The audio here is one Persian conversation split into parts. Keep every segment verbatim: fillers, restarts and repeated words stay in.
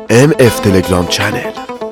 ام اف تلگرام چنل.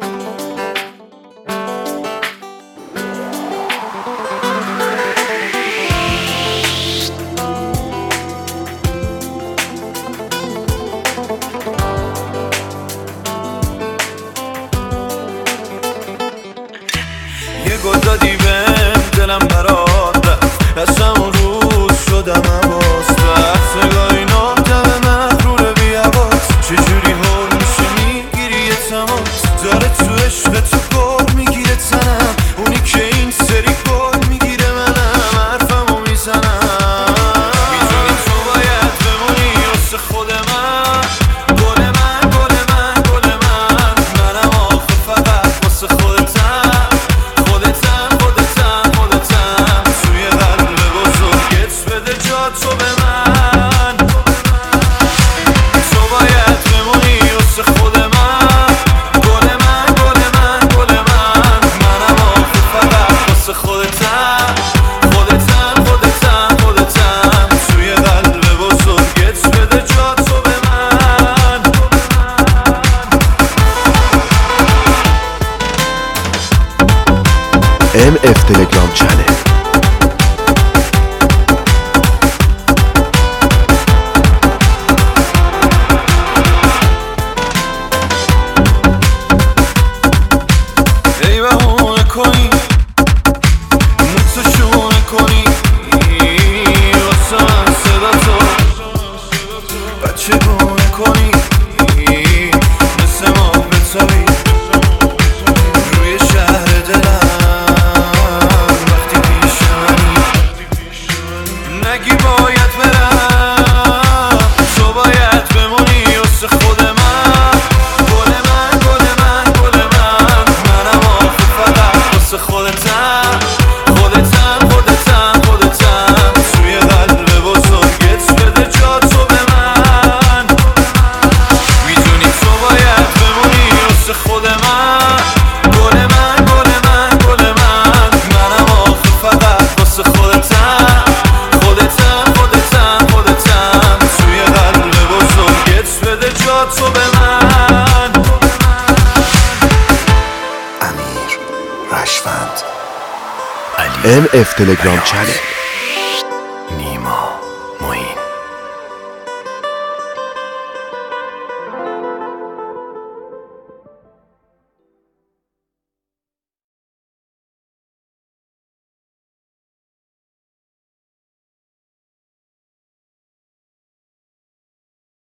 یه گل دادی بهم دلم برات رفت، از همون روز شدم عباس بحث اینا دم مغرور بی عباس. چجوری حال میشه میگیری یه تماس، داره تو عشق تو گل میگیره تنم، اونی که این سری گل میگیره منم حرفمو میزنم. میدونی تو باید بمونی واسه خود من، گل من گل من گل من منم آخه فقط واسه خودتم. خودتم خودتم خودتم توی قلب بزرگت بده جا تو به من. تو باید بمونی واسه خود من، گل من گل من گل من منم آخه فقط واسه خودتم. خودتم خودتم خودتم توی قلب بزرگت بده جا تو به من. ام اف تلگرام چنل. ای بهونه کنی موتو شونه کنی واسه من صدا تو بچه گونه کنی مثل ما بتابی روی شهر دلم وقتی پیش منی. نگی باید برم، تو باید بمونی واسه خود من. گل من گل من گل من منم آخه فقط واسه خودتم. خودتم خودتم خودتم توی قلب بزرگت بده جا تو به من. میدونی تو باید بمونی واسه خود من. گل من گل من گل من منم آخه فقط واسه خودتم. خودتم خودتم خودتم توی قلب بزرگت بده جا تو به من. امیر رشوند ام اف تلگرام چنل.